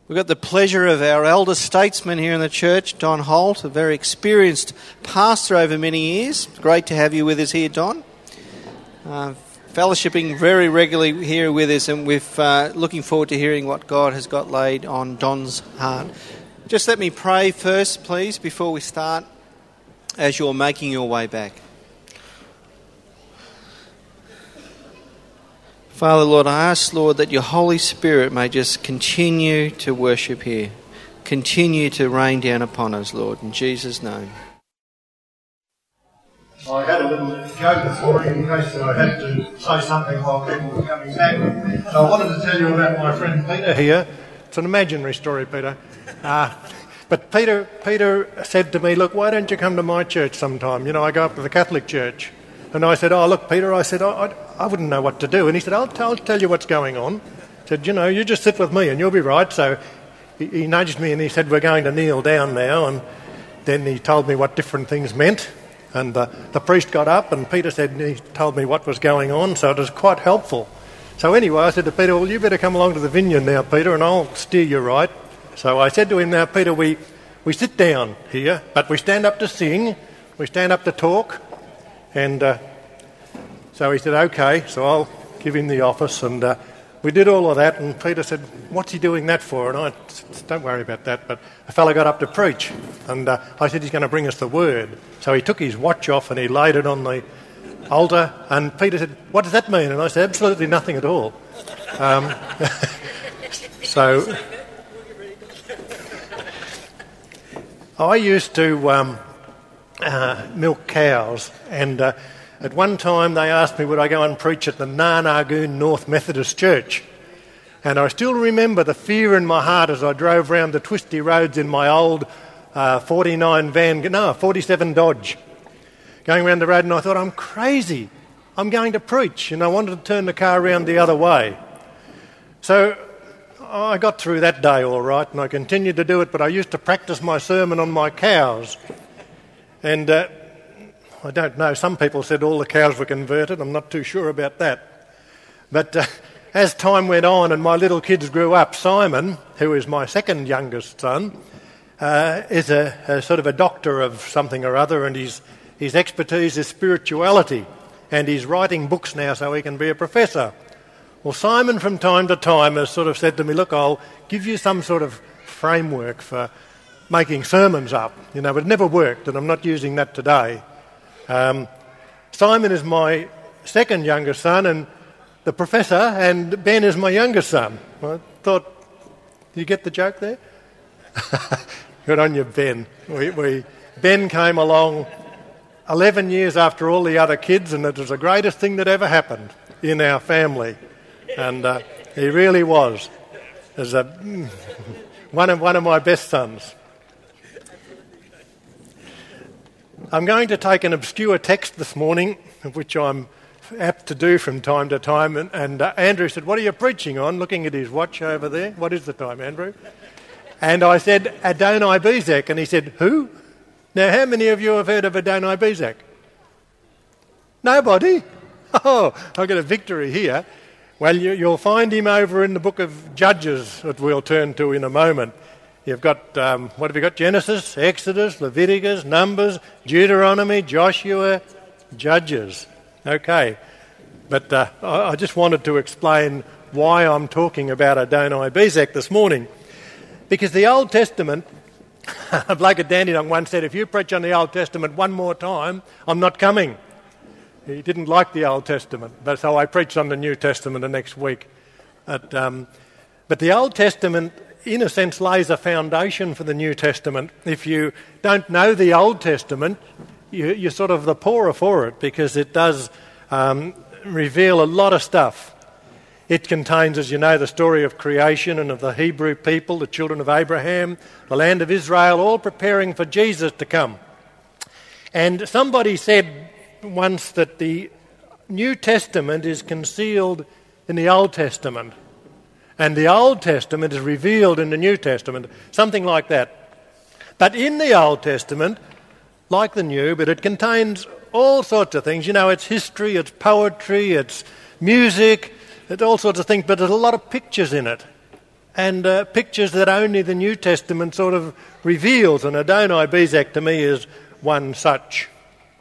We've got the pleasure of our elder statesman here in the church, Don Holt, a very experienced pastor over many years. Great to have you with us here, Don. Fellowshipping very regularly here with us, and we're looking forward to hearing what God has got laid on Don's heart. Just let me pray first, please, before we start, as you're making your way back. Father, Lord, I ask, Lord, that your Holy Spirit may just continue to worship here. Continue to rain down upon us, Lord, in Jesus' name. I had a little joke this morning in case I had to say something while people were coming back. So I wanted to tell you about my friend Peter here. It's an imaginary story, Peter. But Peter said to me, look, why don't you come to my church sometime? You know, I go up to the Catholic church. And I said, oh, look, Peter, I said, I wouldn't know what to do. And he said, I'll tell you what's going on. I said, you know, you just sit with me and you'll be right. So he nudged me and he said, we're going to kneel down now. And then he told me what different things meant. And the priest got up and Peter said, he told me what was going on. So it was quite helpful. So anyway, I said to Peter, well, you better come along to the vineyard now, Peter, and I'll steer you right. So I said to him, now, Peter, we sit down here, but we stand up to sing, we stand up to talk. And so he said, OK, so I'll give him the office. And we did all of that. And Peter said, what's he doing that for? And I said, don't worry about that. But a fellow got up to preach. And I said, he's going to bring us the word. So he took his watch off and he laid it on the altar. And Peter said, what does that mean? And I said, absolutely nothing at all. So I used to milk cows, and at one time they asked me would I go and preach at the Narnagoon North Methodist Church. And I still remember the fear in my heart as I drove round the twisty roads in my old 47 Dodge, going round the road, and I thought, I'm crazy, I'm going to preach, and I wanted to turn the car round the other way. So I got through that day all right, and I continued to do it, but I used to practice my sermon on my cows. And I don't know, some people said all the cows were converted. I'm not too sure about that. But as time went on and my little kids grew up, Simon, who is my second youngest son, is a sort of a doctor of something or other, and his expertise is spirituality. And he's writing books now so he can be a professor. Well, Simon from time to time has sort of said to me, look, I'll give you some sort of framework for making sermons up, you know, but it never worked, and I'm not using that today. Simon is my second youngest son, and the professor, and Ben is my youngest son. I thought, you get the joke there? Good on you, Ben. Ben came along 11 years after all the other kids, and it was the greatest thing that ever happened in our family. And he really was. As one of my best sons. I'm going to take an obscure text this morning, which I'm apt to do from time to time, and Andrew said, what are you preaching on? Looking at his watch over there. What is the time, Andrew? And I said, Adoni-Bezek, and he said, who? Now, how many of you have heard of Adoni-Bezek? Nobody? Oh, I've got a victory here. Well, you'll find him over in the book of Judges that we'll turn to in a moment. You've got, what have you got? Genesis, Exodus, Leviticus, Numbers, Deuteronomy, Joshua, Judges. Okay. But I just wanted to explain why I'm talking about Adoni-Bezek this morning. Because the Old Testament, a bloke at Dandenong once said, if you preach on the Old Testament one more time, I'm not coming. He didn't like the Old Testament, but so I preached on the New Testament the next week. But the Old Testament, in a sense, lays a foundation for the New Testament. If you don't know the Old Testament, you're sort of the poorer for it, because it does reveal a lot of stuff. It contains, as you know, the story of creation and of the Hebrew people, the children of Abraham, the land of Israel, all preparing for Jesus to come. And somebody said once that the New Testament is concealed in the Old Testament, and the Old Testament is revealed in the New Testament, something like that. But in the Old Testament, like the New, but it contains all sorts of things. You know, it's history, it's poetry, it's music, it's all sorts of things, but there's a lot of pictures in it. and pictures that only the New Testament sort of reveals, and Adoni-Bezek to me is one such.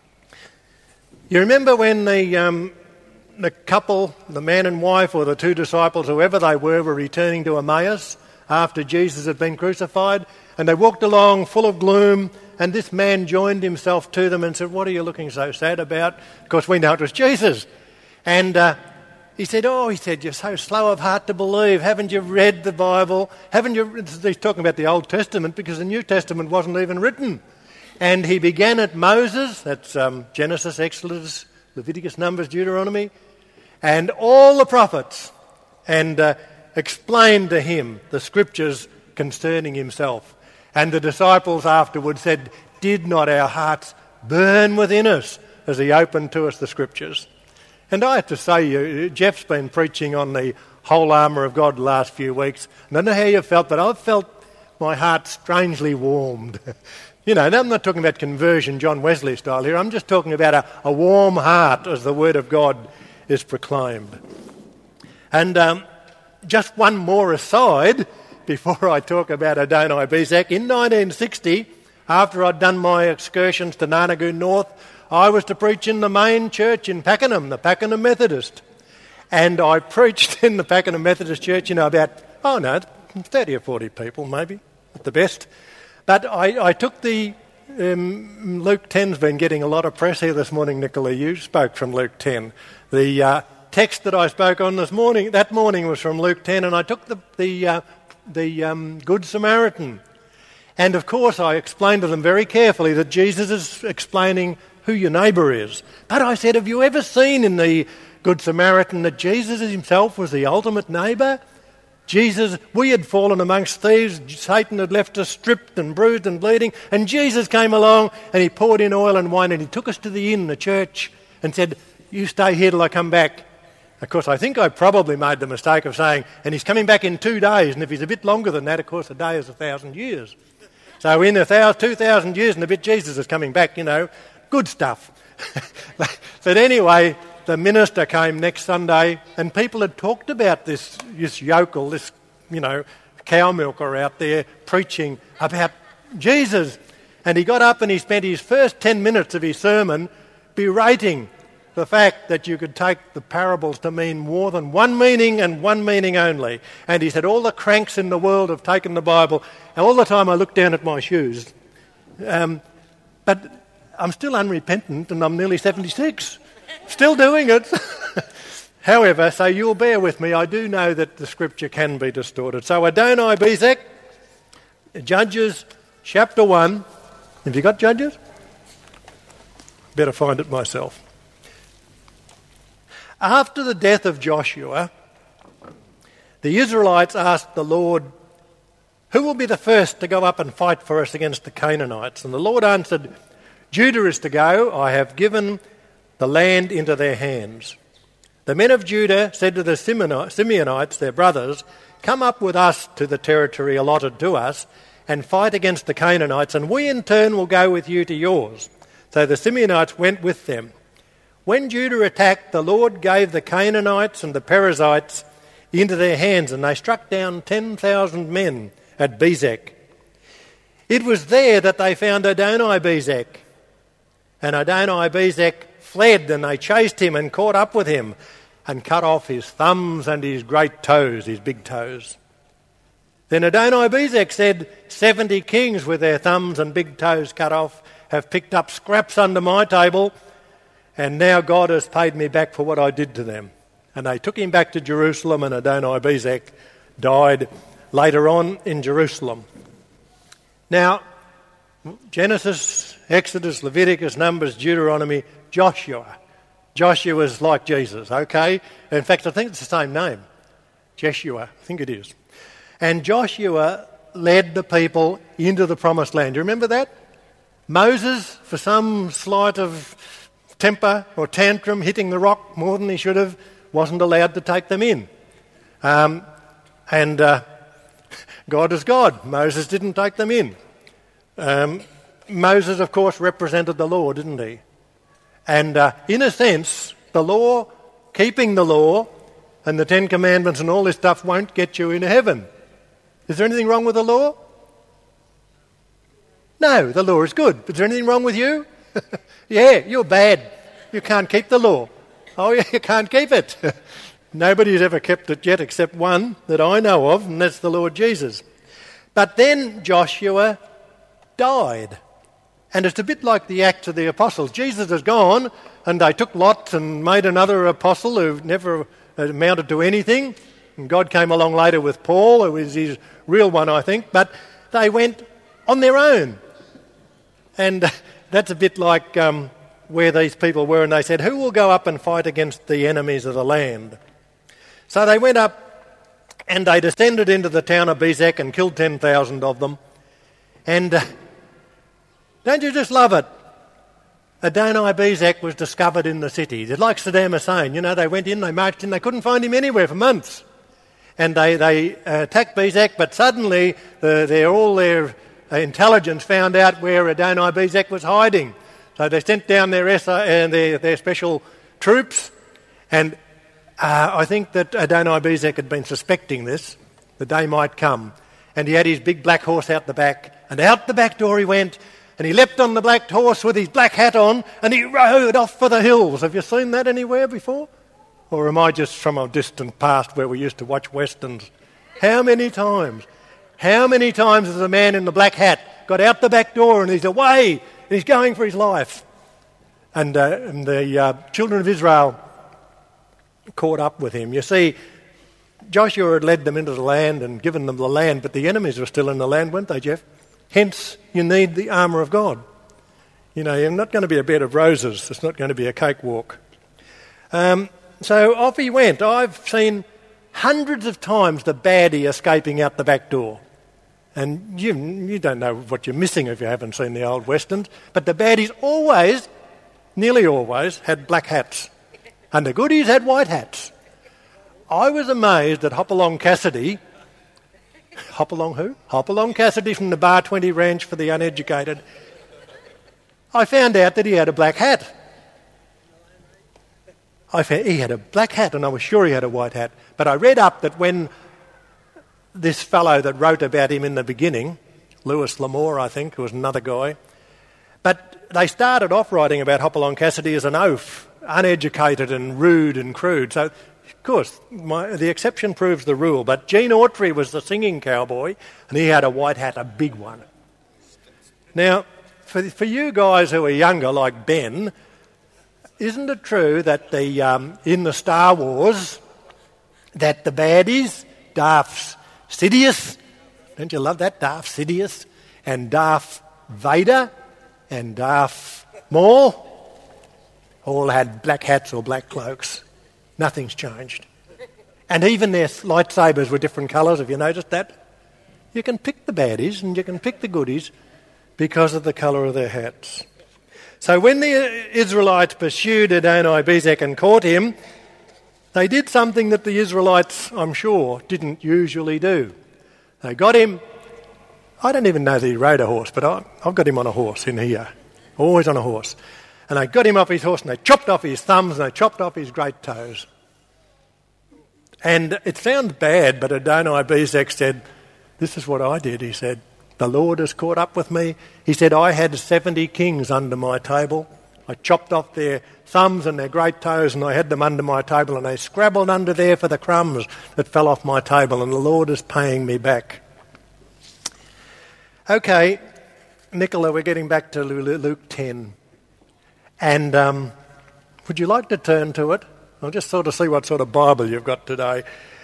You remember when the couple, the man and wife or the two disciples, whoever they were returning to Emmaus after Jesus had been crucified, and they walked along full of gloom, and this man joined himself to them and said, "What are you looking so sad about?" Of course, we know it was Jesus. And he said, "You're so slow of heart to believe. Haven't you read the Bible? He's talking about the Old Testament because the New Testament wasn't even written. And he began at Moses, that's Genesis, Exodus, Leviticus, Numbers, Deuteronomy, and all the prophets, and explained to him the scriptures concerning himself. And the disciples afterwards said, "Did not our hearts burn within us as he opened to us the scriptures?" And I have to say, Jeff's been preaching on the whole armour of God the last few weeks. And I don't know how you've felt, but I've felt my heart strangely warmed. You know, I'm not talking about conversion, John Wesley style here. I'm just talking about a warm heart as the Word of God is proclaimed. And just one more aside before I talk about Adoni-Bezek. In 1960, after I'd done my excursions to Narnagoon North, I was to preach in the main church in Pakenham, the Pakenham Methodist. And I preached in the Pakenham Methodist Church, about 30 or 40 people maybe, at the best. But I took the... Luke 10's been getting a lot of press here this morning, Nicola. You spoke from Luke 10. The text that I spoke on that morning was from Luke 10, and I took the Good Samaritan. And of course I explained to them very carefully that Jesus is explaining who your neighbour is. But I said, have you ever seen in the Good Samaritan that Jesus himself was the ultimate neighbour? We had fallen amongst thieves, Satan had left us stripped and bruised and bleeding, and Jesus came along and he poured in oil and wine and he took us to the inn, the church, and said, "You stay here till I come back." Of course, I think I probably made the mistake of saying, "And he's coming back in 2 days," and if he's a bit longer than that, of course, a day is 1,000 years. So in 2,000 years and a bit, Jesus is coming back, good stuff. But anyway, the minister came next Sunday and people had talked about this yokel, this, cow milker out there preaching about Jesus. And he got up and he spent his first 10 minutes of his sermon berating the fact that you could take the parables to mean more than one meaning and one meaning only. And he said, all the cranks in the world have taken the Bible. And all the time I looked down at my shoes. But I'm still unrepentant and I'm nearly 76. Still doing it. However, so you'll bear with me, I do know that the scripture can be distorted. So Adoni-Bezek, Judges chapter 1. Have you got Judges? Better find it myself. After the death of Joshua, the Israelites asked the Lord, "Who will be the first to go up and fight for us against the Canaanites?" And the Lord answered, "Judah is to go. I have given the land into their hands." The men of Judah said to the Simeonites, their brothers, "Come up with us to the territory allotted to us and fight against the Canaanites, and we in turn will go with you to yours." So the Simeonites went with them. When Judah attacked, the Lord gave the Canaanites and the Perizzites into their hands, and they struck down 10,000 men at Bezek. It was there that they found Adoni-Bezek. And Adoni-Bezek fled, and they chased him and caught up with him and cut off his thumbs and his great toes, his big toes. Then Adoni-Bezek said, 70 kings with their thumbs and big toes cut off have picked up scraps under my table, and now God has paid me back for what I did to them. And they took him back to Jerusalem, and Adoni-Bezek died later on in Jerusalem. Now, Genesis, Exodus, Leviticus, Numbers, Deuteronomy, Joshua. Joshua's like Jesus, okay? In fact, I think it's the same name. Jeshua, I think it is. And Joshua led the people into the promised land. Do you remember that? Moses, for some slight of temper or tantrum, hitting the rock more than he should have, wasn't allowed to take them in. God is God. Moses didn't take them in. Moses, of course, represented the law, didn't he? And in a sense, the law, keeping the law and the Ten Commandments and all this stuff won't get you into heaven. Is there anything wrong with the law? No, the law is good. Is there anything wrong with you? Yeah, you're bad. You can't keep the law. Oh, yeah, you can't keep it. Nobody's ever kept it yet except one that I know of, and that's the Lord Jesus. But then Joshua died. And it's a bit like the Acts of the Apostles. Jesus is gone, and they took lots and made another apostle who never amounted to anything. And God came along later with Paul, who was his real one, I think. But they went on their own. And that's a bit like where these people were, and they said, who will go up and fight against the enemies of the land? So they went up and they descended into the town of Bezek and killed 10,000 of them. And don't you just love it? Adoni-Bezek was discovered in the city. It's like Saddam Hussein. You know, they went in, they marched in, they couldn't find him anywhere for months. And they attacked Bezek, but suddenly all their intelligence found out where Adoni-Bezek was hiding. So they sent down their special troops, and I think that Adoni-Bezek had been suspecting this. The day might come. And he had his big black horse out the back, and out the back door he went, and he leapt on the black horse with his black hat on, and he rode off for the hills. Have you seen that anywhere before? Or am I just from a distant past where we used to watch westerns? How many times? How many times has a man in the black hat got out the back door and he's away, and he's going for his life? And the children of Israel caught up with him. You see, Joshua had led them into the land and given them the land, but the enemies were still in the land, weren't they, Jeff? Hence, you need the armour of God. You know, you're not going to be a bed of roses. It's not going to be a cakewalk. So off he went. I've seen hundreds of times the baddie escaping out the back door. And you don't know what you're missing if you haven't seen the old westerns. But the baddies always, nearly always, had black hats. And the goodies had white hats. I was amazed at Hopalong Cassidy. Hopalong who? Hopalong Cassidy from the Bar 20 Ranch for the uneducated. I found out that he had a black hat. He had a black hat, and I was sure he had a white hat. But I read up that when this fellow that wrote about him in the beginning, Lewis Lamore, I think, who was another guy, but they started off writing about Hopalong Cassidy as an oaf, uneducated and rude and crude. So, of course, the exception proves the rule. But Gene Autry was the singing cowboy, and he had a white hat, a big one. Now, for you guys who are younger, like Ben, isn't it true that in the Star Wars, that the baddies, Darth Sidious, don't you love that, Darth Sidious, and Darth Vader, and Darth Maul, all had black hats or black cloaks. Nothing's changed. And even their lightsabers were different colours, have you noticed that? You can pick the baddies and you can pick the goodies because of the colour of their hats. So when the Israelites pursued Adoni-Bezek and caught him, they did something that the Israelites, I'm sure, didn't usually do. They got him. I don't even know that he rode a horse, but I've got him on a horse in here, always on a horse. And they got him off his horse and they chopped off his thumbs and they chopped off his great toes. And it sounds bad, but Adoni-Bezek said, this is what I did, he said. The Lord has caught up with me. He said, I had 70 kings under my table. I chopped off their thumbs and their great toes and I had them under my table and they scrabbled under there for the crumbs that fell off my table, and the Lord is paying me back. Okay, Nicola, we're getting back to Luke 10. And would you like to turn to it? I'll just sort of see what sort of Bible you've got today.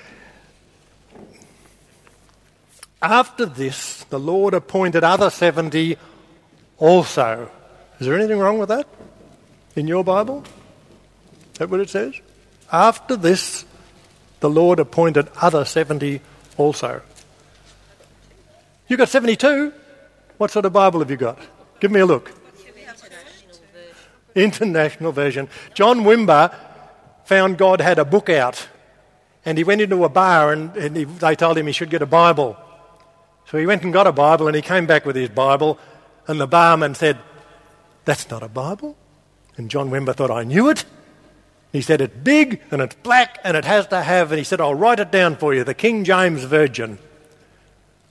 After this, the Lord appointed other 70 also. Is there anything wrong with that in your Bible? Is that what it says? After this, the Lord appointed other 70 also. You got 72? What sort of Bible have you got? Give me a look. International version. John Wimber found God had a book out, and he went into a bar and they told him he should get a Bible. So he went and got a Bible and he came back with his Bible, and the barman said, that's not a Bible. And John Wimber thought, I knew it. He said, it's big and it's black and it has to have, and he said, I'll write it down for you, the King James Version.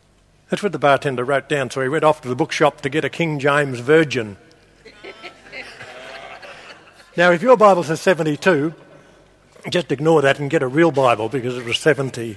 That's what the bartender wrote down, so he went off to the bookshop to get a King James Virgin. Now, if your Bible says 72, just ignore that and get a real Bible because it was 70.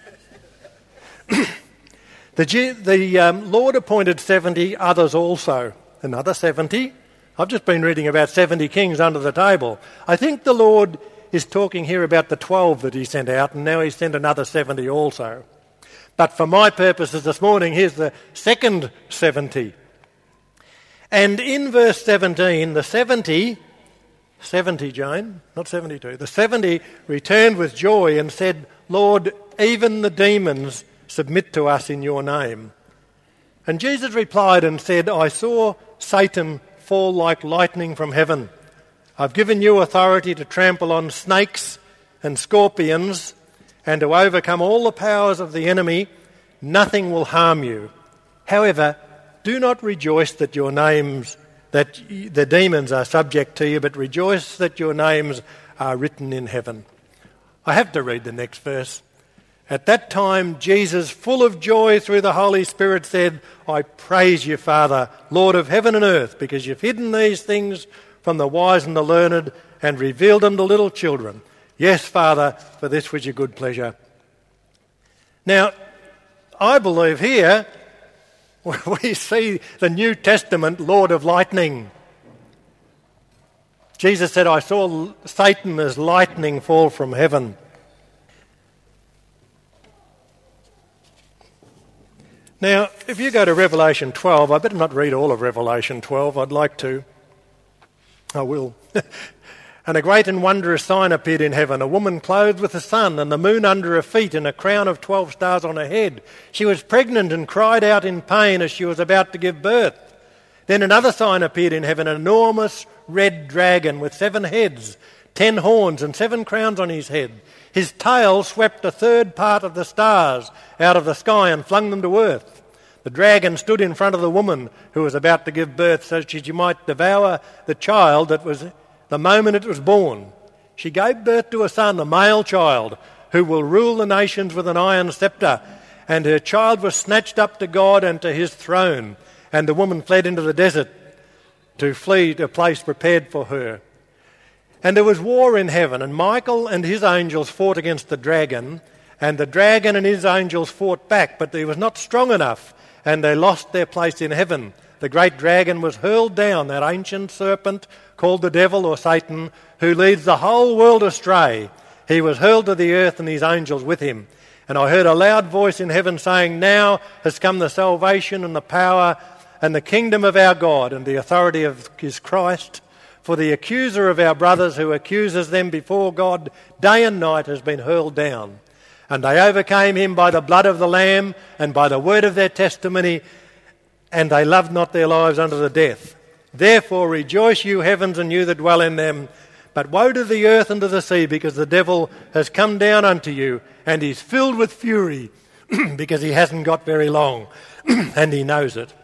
The Lord appointed 70 others also, another 70. I've just been reading about 70 kings under the table. I think the Lord is talking here about the 12 that he sent out, and now he's sent another 70 also. But for my purposes this morning, here's the second 70. And in verse 17, the 70, Jane, not 72, the 70 returned with joy and said, Lord, even the demons submit to us in your name. And Jesus replied and said, I saw Satan fall like lightning from heaven. I've given you authority to trample on snakes and scorpions and to overcome all the powers of the enemy. Nothing will harm you. However, do not rejoice that that the demons are subject to you, but rejoice that your names are written in heaven. I have to read the next verse. At that time, Jesus, full of joy through the Holy Spirit, said, I praise you, Father, Lord of heaven and earth, because you've hidden these things from the wise and the learned and revealed them to little children. Yes, Father, for this was your good pleasure. Now, I believe here we see the New Testament Lord of lightning. Jesus said, I saw Satan as lightning fall from heaven. Now, if you go to Revelation 12, I better not read all of Revelation 12. I'd like to. I will. And a great and wondrous sign appeared in heaven, a woman clothed with the sun and the moon under her feet and a crown of 12 stars on her head. She was pregnant and cried out in pain as she was about to give birth. Then another sign appeared in heaven, an enormous red dragon with 7 heads, 10 horns and 7 crowns on his head. His tail swept a third part of the stars out of the sky and flung them to earth. The dragon stood in front of the woman who was about to give birth so that she might devour the child that was the moment it was born. She gave birth to a son, a male child, who will rule the nations with an iron scepter. And her child was snatched up to God and to his throne. And the woman fled into the desert to flee to a place prepared for her. And there was war in heaven, and Michael and his angels fought against the dragon, and the dragon and his angels fought back, but he was not strong enough, and they lost their place in heaven. The great dragon was hurled down, that ancient serpent called the devil or Satan, who leads the whole world astray. He was hurled to the earth and his angels with him. And I heard a loud voice in heaven saying, Now has come the salvation and the power and the kingdom of our God and the authority of his Christ. For the accuser of our brothers who accuses them before God day and night has been hurled down. And they overcame him by the blood of the Lamb and by the word of their testimony, and they loved not their lives unto the death. Therefore rejoice, you heavens, and you that dwell in them. But woe to the earth and to the sea, because the devil has come down unto you, and he's filled with fury, because he hasn't got very long, and he knows it.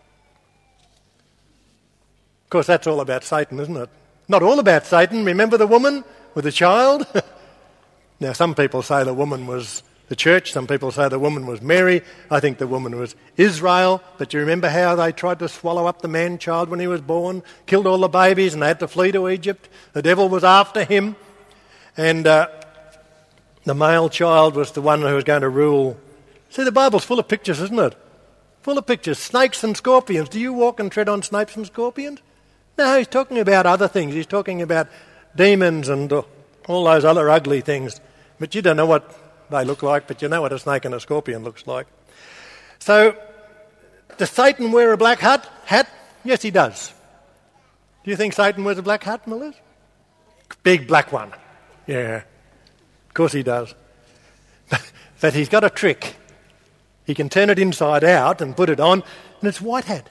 Of course, that's all about Satan, isn't it? Not all about Satan. Remember the woman with the child? Now, some people say the woman was the church. Some people say the woman was Mary. I think the woman was Israel. But you remember how they tried to swallow up the man-child when he was born, killed all the babies, and they had to flee to Egypt? The devil was after him. And the male child was the one who was going to rule. See, the Bible's full of pictures, isn't it? Full of pictures. Snakes and scorpions. Do you walk and tread on snakes and scorpions? No, he's talking about other things. He's talking about demons and all those other ugly things. But you don't know what they look like, but you know what a snake and a scorpion looks like. So, does Satan wear a black hat? Yes, he does. Do you think Satan wears a black hat, Millers? Big black one. Yeah, of course he does. But he's got a trick. He can turn it inside out and put it on, and it's white hat.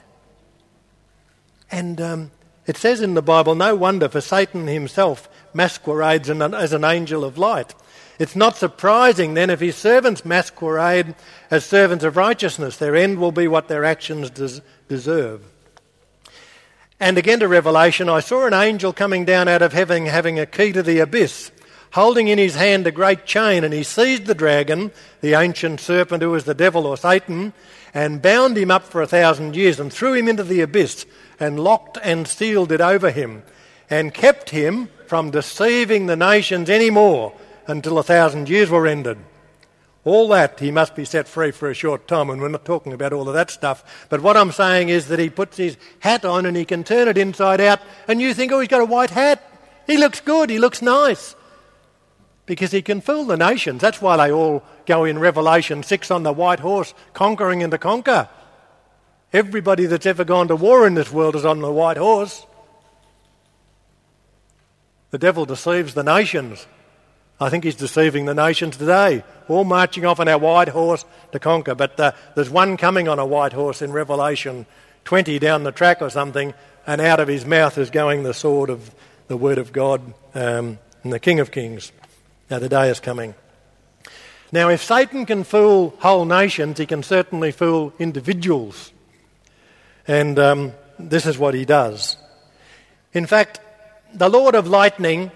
And it says in the Bible, no wonder, for Satan himself masquerades as an angel of light. It's not surprising then if his servants masquerade as servants of righteousness. Their end will be what their actions deserve. And again to Revelation, I saw an angel coming down out of heaven having a key to the abyss, holding in his hand a great chain, and he seized the dragon, the ancient serpent who is the devil or Satan, and bound him up for 1,000 years and threw him into the abyss and locked and sealed it over him and kept him from deceiving the nations any more until 1,000 years were ended. All that, he must be set free for a short time, and we're not talking about all of that stuff. But what I'm saying is that he puts his hat on and he can turn it inside out, and you think, oh, he's got a white hat. He looks good, he looks nice. Because he can fool the nations. That's why they all go in Revelation 6 on the white horse, conquering and to conquer. Everybody that's ever gone to war in this world is on the white horse. The devil deceives the nations. I think he's deceiving the nations today, all marching off on our white horse to conquer. But there's one coming on a white horse in Revelation 20 down the track or something, and out of his mouth is going the sword of the word of God and the King of Kings. Now the day is coming. Now if Satan can fool whole nations, he can certainly fool individuals. And this is what he does. In fact, the Lord of Lightning,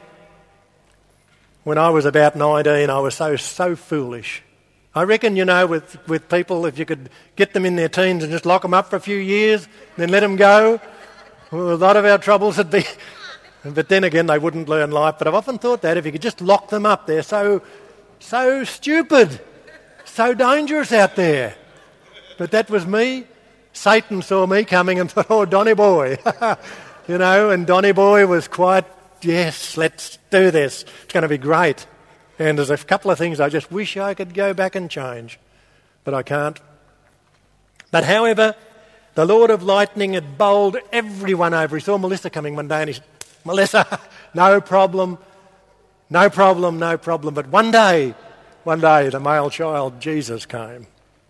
when I was about 19, I was so foolish. I reckon, with people, if you could get them in their teens and just lock them up for a few years, then let them go, well, a lot of our troubles would be... But then again, they wouldn't learn life. But I've often thought that if you could just lock them up, they're so stupid, so dangerous out there. But that was me. Satan saw me coming and thought, oh, Donny boy. And Donny boy was quite, yes, let's do this. It's going to be great. And there's a couple of things I just wish I could go back and change. But I can't. But however, the Lord of Lightning had bowled everyone over. He saw Melissa coming one day and he said, Melissa, no problem. But one day, the male child, Jesus, came.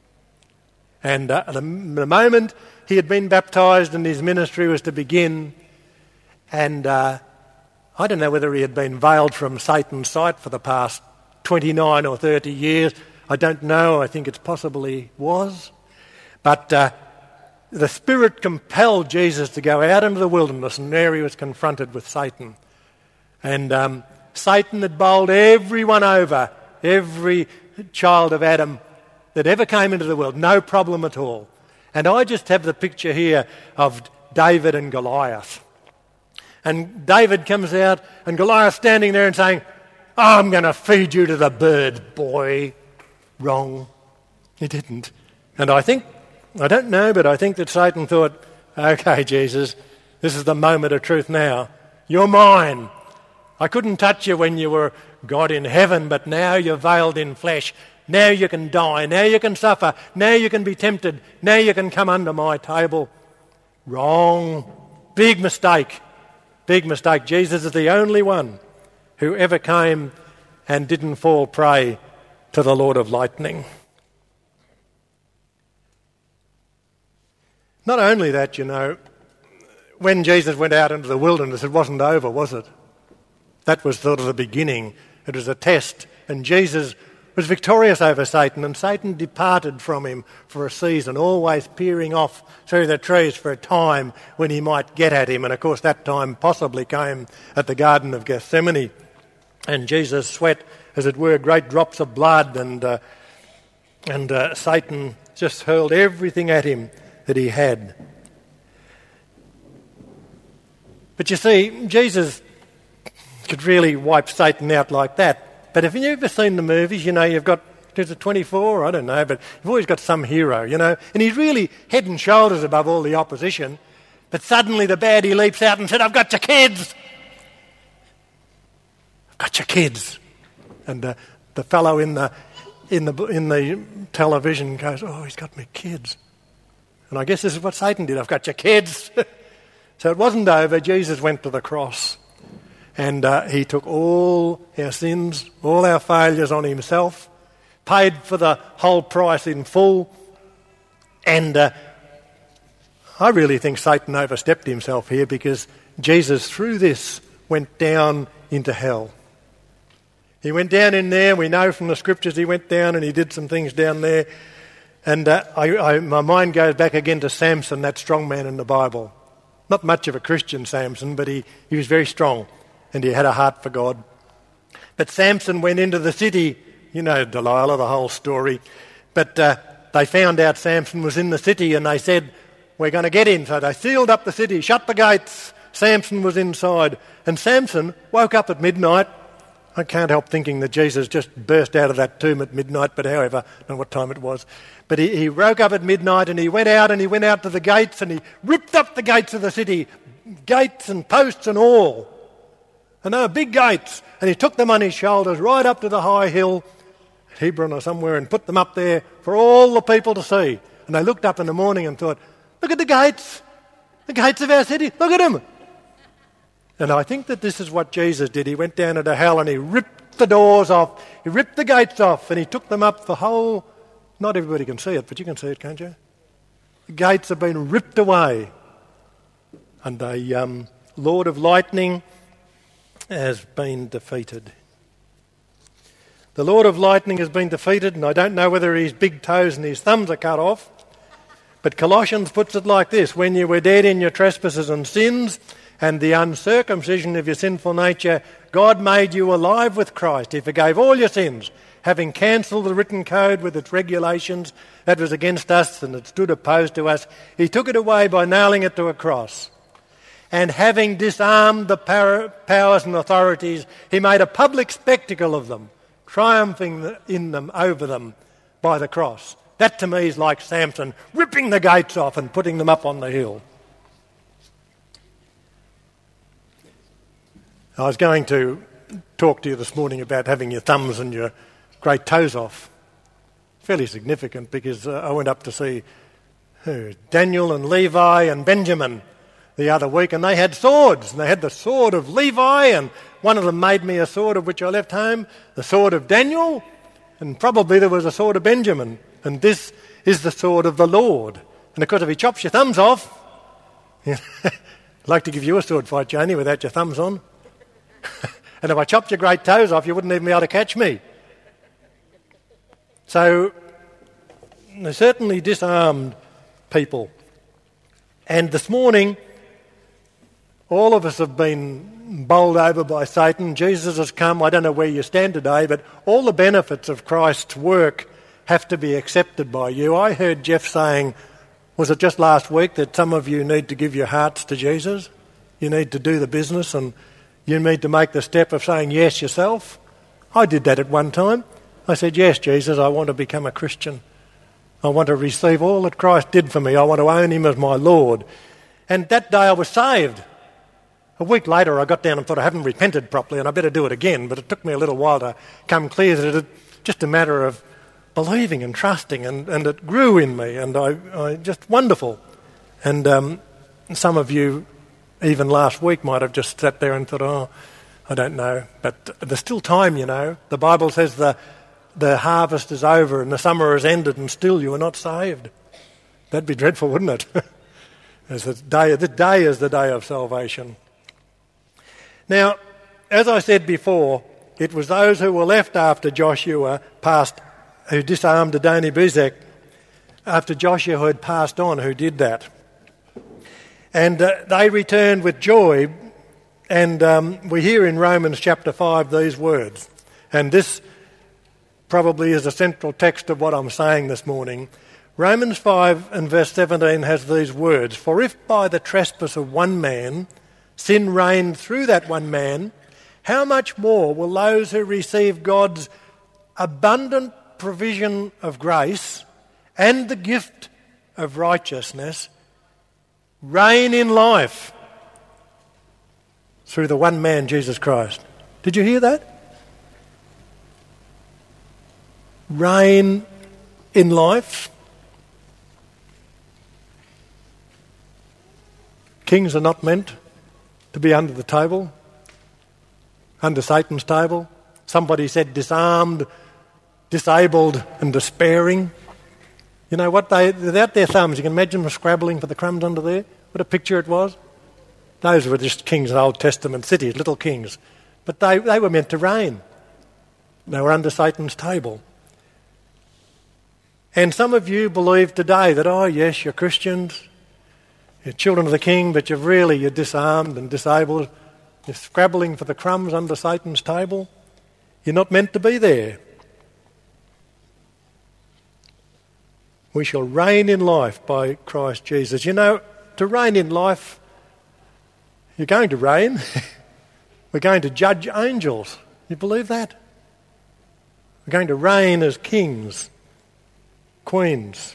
And the moment he had been baptised and his ministry was to begin, and I don't know whether he had been veiled from Satan's sight for the past 29 or 30 years. I don't know. I think it's possible he was. But the Spirit compelled Jesus to go out into the wilderness, and there he was confronted with Satan. And Satan had bowled everyone over, every child of Adam that ever came into the world, no problem at all. And I just have the picture here of David and Goliath. And David comes out, and Goliath standing there and saying, I'm going to feed you to the birds, boy. Wrong. He didn't. And I don't know, but I think that Satan thought, okay, Jesus, this is the moment of truth now. You're mine. I couldn't touch you when you were God in heaven, but now you're veiled in flesh. Now you can die. Now you can suffer. Now you can be tempted. Now you can come under my table. Wrong. Big mistake. Big mistake. Jesus is the only one who ever came and didn't fall prey to the Lord of Lightning. Not only that, when Jesus went out into the wilderness, it wasn't over, was it? That was sort of the beginning. It was a test, and Jesus was victorious over Satan, and Satan departed from him for a season, always peering off through the trees for a time when he might get at him. And of course that time possibly came at the Garden of Gethsemane, and Jesus sweat, as it were, great drops of blood, and Satan just hurled everything at him that he had. But you see, Jesus could really wipe Satan out like that. But have you ever seen the movies? You've got, is it 24? I don't know, but you've always got some hero, and he's really head and shoulders above all the opposition. But suddenly the baddie leaps out and said, I've got your kids. I've got your kids. And the fellow in the television goes, oh, he's got me kids. And I guess this is what Satan did. I've got your kids. So it wasn't over. Jesus went to the cross. And he took all our sins, all our failures on himself, paid for the whole price in full. And I really think Satan overstepped himself here, because Jesus, through this, went down into hell. He went down in there. We know from the scriptures he went down and he did some things down there. And my mind goes back again to Samson, that strong man in the Bible. Not much of a Christian, Samson, but he was very strong and he had a heart for God. But Samson went into the city, Delilah, the whole story. But they found out Samson was in the city and they said, we're going to get him. So they sealed up the city, shut the gates. Samson was inside. And Samson woke up at midnight. I can't help thinking that Jesus just burst out of that tomb at midnight, but however, I don't know what time it was. But he woke up at midnight and he went out to the gates and he ripped up the gates of the city, gates and posts and all. And they were big gates. And he took them on his shoulders right up to the high hill, Hebron or somewhere, and put them up there for all the people to see. And they looked up in the morning and thought, look at the gates of our city, look at them. And I think that this is what Jesus did. He went down into hell and he ripped the doors off, he ripped the gates off, and he took them up for whole... Not everybody can see it, but you can see it, can't you? The gates have been ripped away. And the Lord of Lightning has been defeated. The Lord of Lightning has been defeated, and I don't know whether his big toes and his thumbs are cut off, but Colossians puts it like this: when you were dead in your trespasses and sins and the uncircumcision of your sinful nature, God made you alive with Christ. He forgave all your sins, having cancelled the written code with its regulations that was against us and that stood opposed to us. He took it away by nailing it to a cross. And having disarmed the powers and authorities, he made a public spectacle of them, triumphing in them over them by the cross. That to me is like Samson ripping the gates off and putting them up on the hill. I was going to talk to you this morning about having your thumbs and your great toes off. Fairly significant, because I went up to see Daniel and Levi and Benjamin the other week, and they had swords. And they had the sword of Levi, and one of them made me a sword of which I left home, the sword of Daniel, and probably there was a sword of Benjamin. And this is the sword of the Lord. And of course, if he chops your thumbs off, I'd like to give you a sword fight, Joni, without your thumbs on. And if I chopped your great toes off, you wouldn't even be able to catch me. So they certainly disarmed people. And this morning, all of us have been bowled over by Satan. Jesus has come. I don't know where you stand today, but all the benefits of Christ's work have to be accepted by you. I heard Jeff saying, was it just last week, that some of you need to give your hearts to Jesus? You need to do the business and you need to make the step of saying yes yourself. I did that at one time. I said, yes, Jesus, I want to become a Christian. I want to receive all that Christ did for me. I want to own him as my Lord. And that day I was saved. A week later I got down and thought, I haven't repented properly and I better do it again. But it took me a little while to come clear that it's just a matter of believing and trusting, and it grew in me, and I just wonderful. And some of you, even last week, might have just sat there and thought, oh, I don't know. But there's still time, you know. The Bible says the harvest is over and the summer has ended and still you are not saved. That'd be dreadful, wouldn't it? The day is the day of salvation. Now, as I said before, it was those who were left after Joshua who disarmed Adoni-Bezek, after Joshua had passed on, who did that. And they returned with joy, and we hear in Romans chapter 5 these words. And this probably is the central text of what I'm saying this morning. Romans 5 and verse 17 has these words: for if by the trespass of one man sin reigned through that one man, how much more will those who receive God's abundant provision of grace and the gift of righteousness reign in life through the one man, Jesus Christ? Did you hear that? Reign in life. Kings are not meant to be under the table, under Satan's table. Somebody said disarmed, disabled and despairing. You know what? Without their thumbs, you can imagine them scrabbling for the crumbs under there. What a picture it was. Those were just kings in Old Testament cities, little kings. But they were meant to reign. They were under Satan's table. And some of you believe today that, oh yes, you're Christians, you're children of the King, but you're disarmed and disabled. You're scrabbling for the crumbs under Satan's table. You're not meant to be there. We shall reign in life by Christ Jesus. You know, to reign in life, you're going to reign. We're going to judge angels. You believe that? We're going to reign as kings, queens.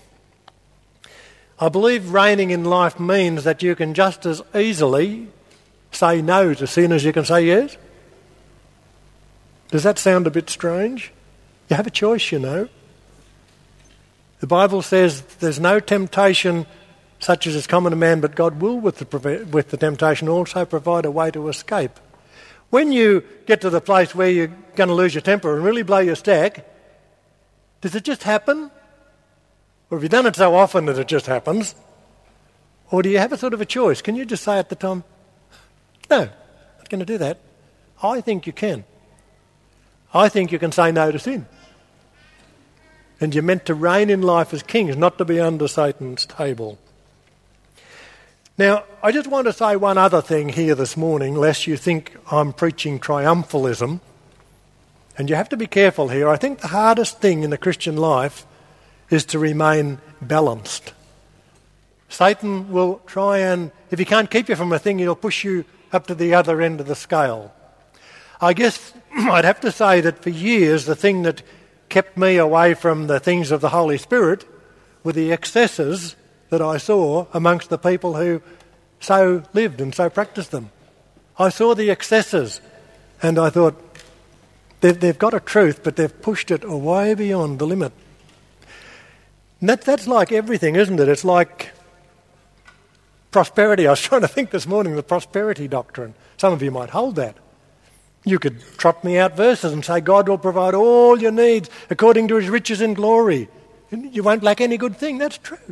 I believe reigning in life means that you can just as easily say no to sin as you can say yes. Does that sound a bit strange? You have a choice, you know. The Bible says there's no temptation such as is common to man, but God will with the temptation also provide a way to escape. When you get to the place where you're going to lose your temper and really blow your stack, does it just happen? Or have you done it so often that it just happens? Or do you have a sort of a choice? Can you just say at the time, no, I'm not going to do that? I think you can. I think you can say no to sin. And you're meant to reign in life as kings, not to be under Satan's table. Now, I just want to say one other thing here this morning, lest you think I'm preaching triumphalism. And you have to be careful here. I think the hardest thing in the Christian life is to remain balanced. Satan will try and, if he can't keep you from a thing, he'll push you up to the other end of the scale. I guess I'd have to say that for years the thing that kept me away from the things of the Holy Spirit were the excesses that I saw amongst the people who so lived and so practiced them. I saw the excesses and I thought, they've got a truth, but they've pushed it way beyond the limit. And that's like everything, isn't it? It's like prosperity. I was trying to think this morning, the prosperity doctrine. Some of you might hold that. You could trot me out verses and say, God will provide all your needs according to his riches in glory. You won't lack any good thing. That's true.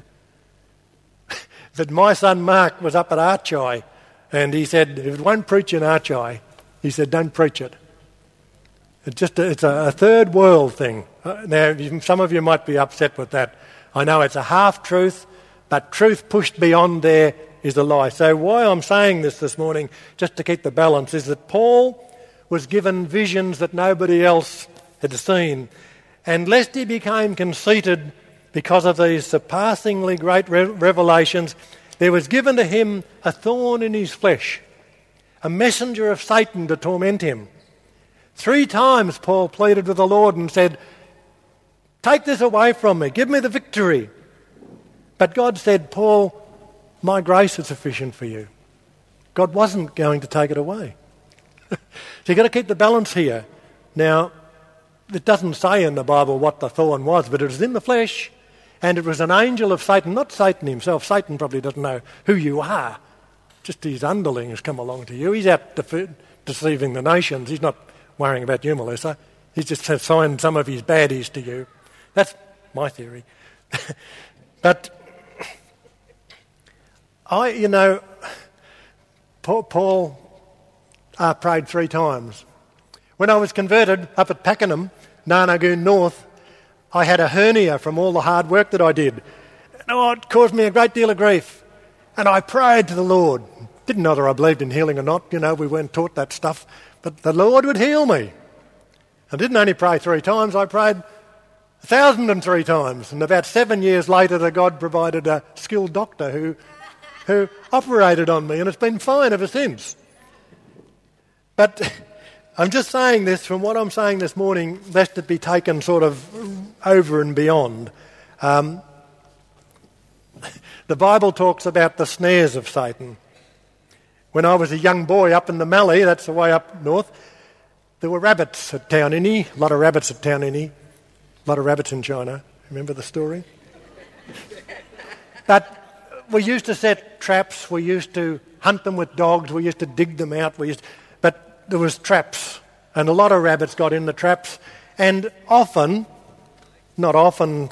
But my son Mark was up at Archai and he said, if it won't preach in Archai, he said, don't preach it. It's a third world thing. Now, some of you might be upset with that. I know it's a half-truth, but truth pushed beyond there is a lie. So why I'm saying this morning, just to keep the balance, is that Paul was given visions that nobody else had seen. And lest he became conceited because of these surpassingly great revelations, there was given to him a thorn in his flesh, a messenger of Satan to torment him. 3 times Paul pleaded with the Lord and said, take this away from me, give me the victory. But God said, Paul, my grace is sufficient for you. God wasn't going to take it away. So you've got to keep the balance here. Now, it doesn't say in the Bible what the thorn was, but it was in the flesh, and it was an angel of Satan, not Satan himself. Satan probably doesn't know who you are. Just his underlings come along to you. He's out deceiving the nations. He's not worrying about you, Melissa. He's just assigned some of his baddies to you. That's my theory. But Paul prayed 3 times. When I was converted up at Pakenham, Narnagoon North, I had a hernia from all the hard work that I did. And it caused me a great deal of grief. And I prayed to the Lord. Didn't know whether I believed in healing or not. We weren't taught that stuff. But the Lord would heal me. I didn't only pray 3 times, I prayed 1,003 times. And about 7 years later, the God provided a skilled doctor who operated on me, and it's been fine ever since. But I'm just saying this from what I'm saying this morning, lest it be taken sort of over and beyond. The Bible talks about the snares of Satan. When I was a young boy up in the Mallee, that's the way up north, there were rabbits at Taunini, a lot of rabbits at Taunini, a lot of rabbits in China. Remember the story? But we used to set traps, we used to hunt them with dogs, we used to dig them out, but there was traps, and a lot of rabbits got in the traps, and often, not often,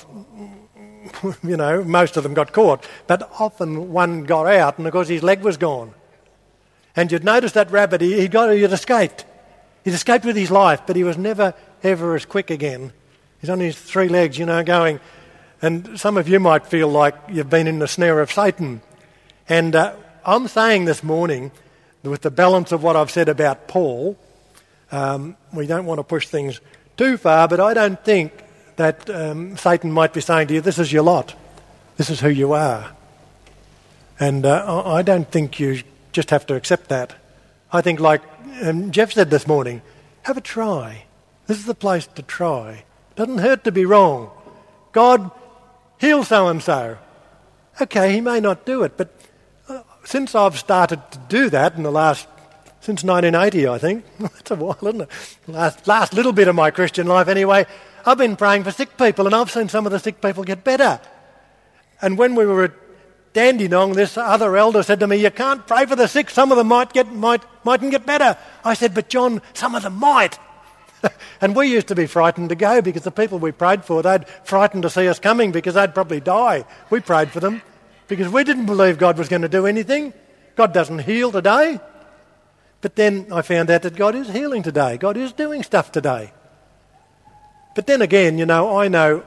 most of them got caught, but often one got out, and of course his leg was gone. And you'd notice that rabbit, he'd escaped. He'd escaped with his life, but he was never, ever as quick again. He's on his 3 legs, going. And some of you might feel like you've been in the snare of Satan. And I'm saying this morning, with the balance of what I've said about Paul, we don't want to push things too far, but I don't think that Satan might be saying to you, this is your lot. This is who you are. And I don't think you just have to accept that. I think, like Jeff said this morning, have a try. This is the place to try. Doesn't hurt to be wrong. God, heal so-and-so. Okay, he may not do it, but since I've started to do that since 1980, I think, that's a while, isn't it? Last little bit of my Christian life anyway, I've been praying for sick people, and I've seen some of the sick people get better. And when we were at Dandenong, this other elder said to me, you can't pray for the sick, some of them mightn't get better. I said, but John, some of them might. And we used to be frightened to go because the people we prayed for, they'd frightened to see us coming because they'd probably die. We prayed for them because we didn't believe God was going to do anything. God doesn't heal today. But then I found out that God is healing today. God is doing stuff today. But then again, I know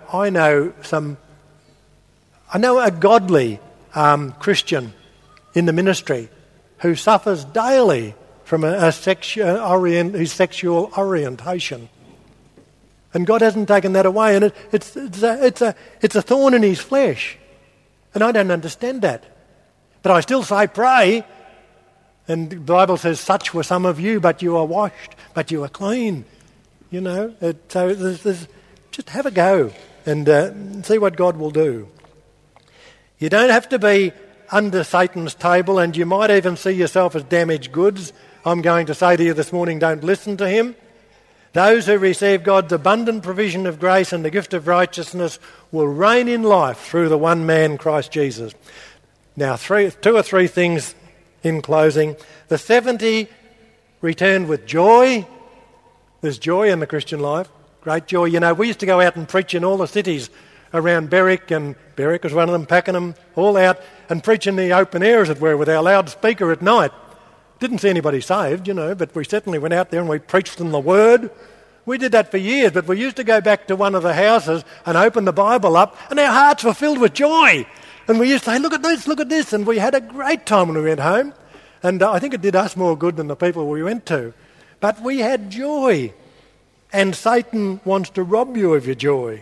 a godly Christian in the ministry who suffers daily from his sexual orientation. And God hasn't taken that away, and it's a thorn in his flesh. And I don't understand that. But I still say pray. And the Bible says, such were some of you, but you are washed, but you are clean. So there's just have a go and see what God will do. You don't have to be under Satan's table, and you might even see yourself as damaged goods. I'm going to say to you this morning, don't listen to him. Those who receive God's abundant provision of grace and the gift of righteousness will reign in life through the one man, Christ Jesus. Now, two or three things in closing. The 70 returned with joy. There's joy in the Christian life, great joy. We used to go out and preach in all the cities around Berwick, and Berwick was one of them, Pakenham, all out and preach in the open air, as it were, with our loudspeaker at night. Didn't see anybody saved, but we certainly went out there and we preached them the word. We did that for years, but we used to go back to one of the houses and open the Bible up, and our hearts were filled with joy. And we used to say, look at this, and we had a great time when we went home. And I think it did us more good than the people we went to. But we had joy, and Satan wants to rob you of your joy.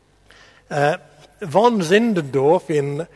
Von Zinzendorf in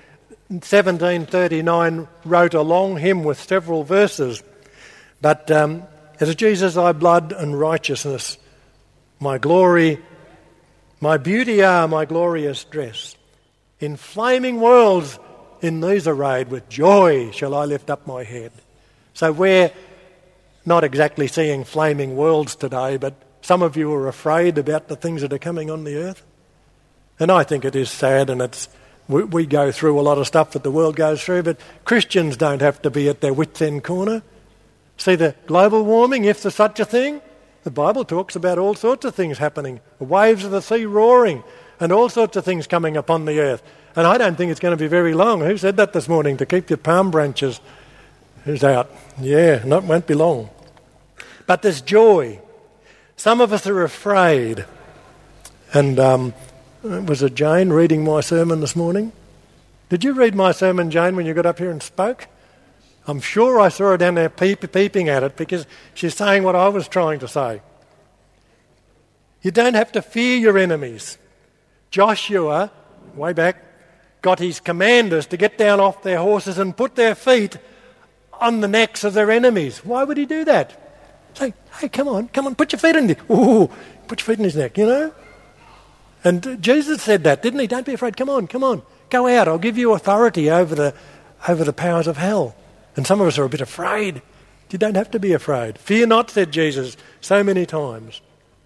1739 wrote a long hymn with several verses. But as Jesus thy blood and righteousness, my glory, my beauty are my glorious dress. In flaming worlds in these arrayed, with joy shall I lift up my head. So we're not exactly seeing flaming worlds today, but some of you are afraid about the things that are coming on the earth. And I think it is sad, and we go through a lot of stuff that the world goes through, but Christians don't have to be at their wits' end corner. See, the global warming, if there's such a thing, the Bible talks about all sorts of things happening. The waves of the sea roaring, and all sorts of things coming upon the earth. And I don't think it's going to be very long. Who said that this morning? To keep your palm branches. Who's out? Yeah, no, it won't be long. But there's joy. Some of us are afraid. And was it Jane reading my sermon this morning? Did you read my sermon, Jane, when you got up here and spoke? I'm sure I saw her down there peeping at it because she's saying what I was trying to say. You don't have to fear your enemies. Joshua, way back, got his commanders to get down off their horses and put their feet on the necks of their enemies. Why would he do that? Say, hey, come on, put your feet in there. Ooh, put your feet in his neck, And Jesus said that, didn't he? Don't be afraid. Come on. Go out. I'll give you authority over the powers of hell. And some of us are a bit afraid. You don't have to be afraid. Fear not, said Jesus so many times.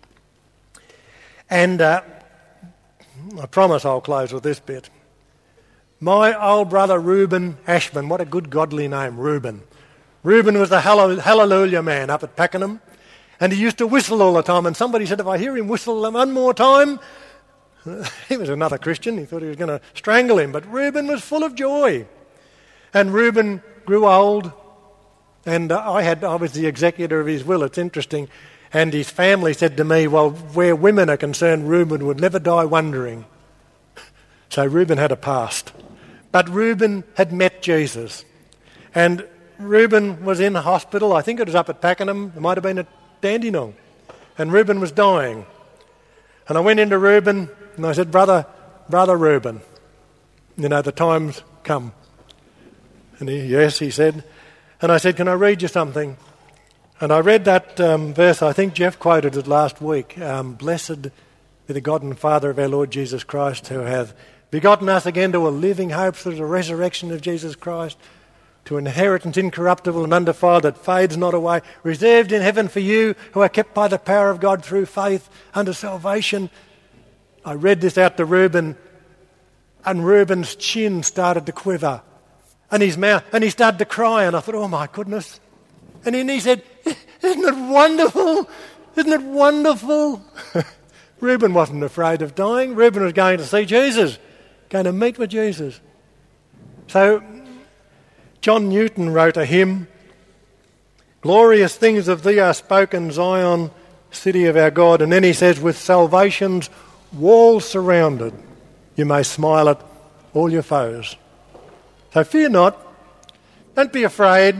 And I promise I'll close with this bit. My old brother Reuben Ashman, what a good godly name, Reuben. Reuben was the hallelujah man up at Pakenham, and he used to whistle all the time, and somebody said, if I hear him whistle one more time, he was another Christian, he thought he was going to strangle him, but Reuben was full of joy. And Reuben grew old, and I was the executor of his will, it's interesting, and his family said to me, well, where women are concerned, Reuben would never die wondering. So Reuben had a past. But Reuben had met Jesus. And Reuben was in hospital, I think it was up at Pakenham, it might have been at Dandenong. And Reuben was dying. And I went into Reuben and I said, Brother Reuben, The time's come. And yes, he said. And I said, can I read you something? And I read that verse, I think Jeff quoted it last week. Blessed be the God and Father of our Lord Jesus Christ, who hath begotten us again to a living hope through the resurrection of Jesus Christ, to an inheritance incorruptible and undefiled that fades not away, reserved in heaven for you who are kept by the power of God through faith unto salvation. I read this out to Reuben, and Reuben's chin started to quiver, and his mouth, and he started to cry, and I thought, oh my goodness. And then he said, isn't it wonderful? Isn't it wonderful? Reuben wasn't afraid of dying. Reuben was going to see Jesus, going to meet with Jesus. So John Newton wrote a hymn, glorious things of thee are spoken, Zion, city of our God. And then he says, with salvation's walls surrounded, you may smile at all your foes. So fear not, don't be afraid.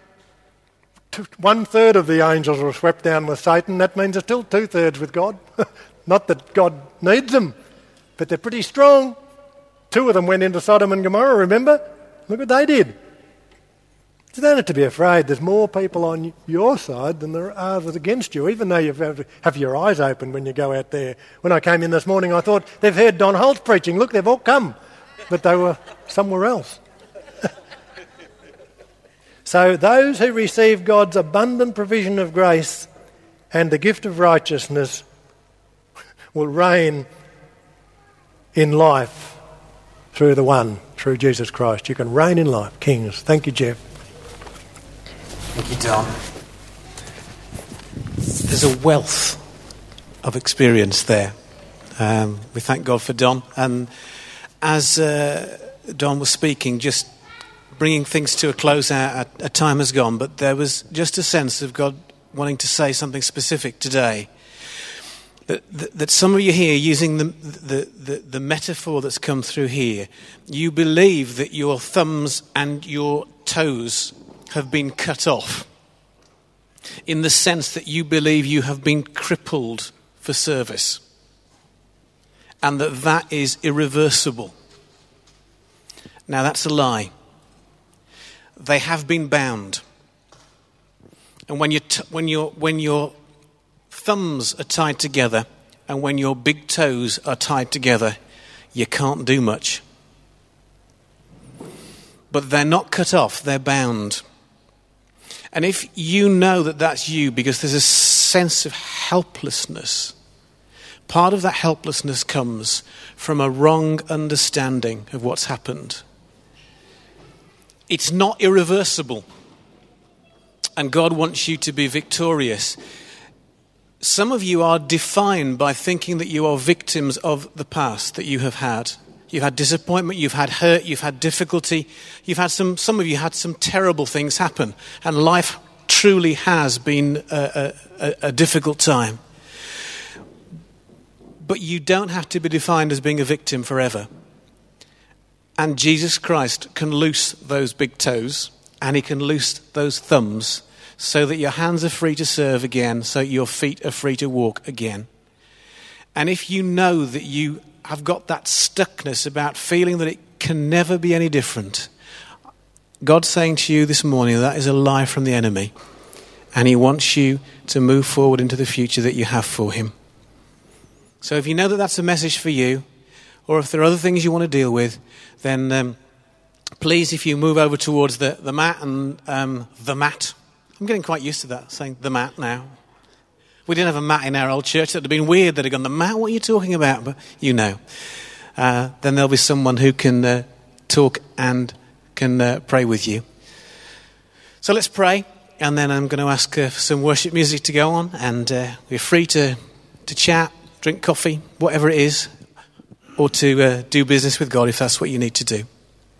1/3 of the angels were swept down with Satan. That means there's still 2/3 with God. Not that God needs them, but they're pretty strong. 2 of them went into Sodom and Gomorrah, remember? Look what they did. You don't have to be afraid. There's more people on your side than there are against you, even though you have your eyes open when you go out there. When I came in this morning, I thought, they've heard Don Holt preaching. Look, they've all come. But they were somewhere else. So those who receive God's abundant provision of grace and the gift of righteousness will reign in life through through Jesus Christ. You can reign in life, kings. Thank you, Jeff. Thank you, Don. There's a wealth of experience there. We thank God for Don. And as Don was speaking, just bringing things to a close, a time has gone, but there was just a sense of God wanting to say something specific today. That some of you here, using the metaphor that's come through here, you believe that your thumbs and your toes have been cut off, in the sense that you believe you have been crippled for service, and that is irreversible. Now that's a lie. They have been bound, and when your thumbs are tied together and when your big toes are tied together, you can't do much. But they're not cut off; they're bound. And if you know that that's you, because there's a sense of helplessness, part of that helplessness comes from a wrong understanding of what's happened. It's not irreversible. And God wants you to be victorious. Some of you are defined by thinking that you are victims of the past that you have had. You've had disappointment, you've had hurt, you've had difficulty. You've had some of you had some terrible things happen. And life truly has been a difficult time. But you don't have to be defined as being a victim forever. And Jesus Christ can loose those big toes, and he can loose those thumbs, so that your hands are free to serve again, so your feet are free to walk again. And if you know that you have got that stuckness about feeling that it can never be any different, God's saying to you this morning that is a lie from the enemy, and he wants you to move forward into the future that you have for him. So if you know that that's a message for you, or if there are other things you want to deal with, then please, if you move over towards the mat and the mat. I'm getting quite used to that, saying the mat now. We didn't have a mat in our old church. That would have been weird that had gone, the mat, what are you talking about? But you know. Then there'll be someone who can talk and can pray with you. So let's pray, and then I'm going to ask for some worship music to go on, and we're free to chat, drink coffee, whatever it is, or to do business with God if that's what you need to do.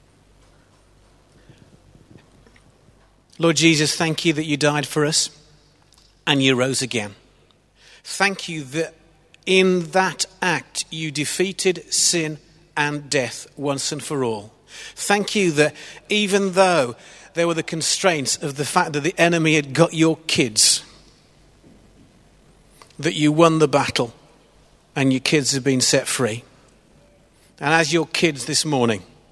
Lord Jesus, thank you that you died for us and you rose again. Thank you that in that act you defeated sin and death once and for all. Thank you that even though there were the constraints of the fact that the enemy had got your kids, that you won the battle and your kids have been set free. And as your kids this morning,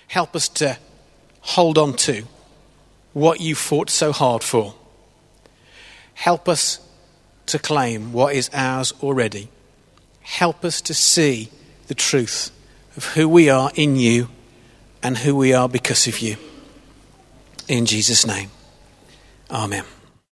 Help us to hold on to what you fought so hard for. Help us to claim what is ours already. Help us to see the truth of who we are in you and who we are because of you. In Jesus' name, amen.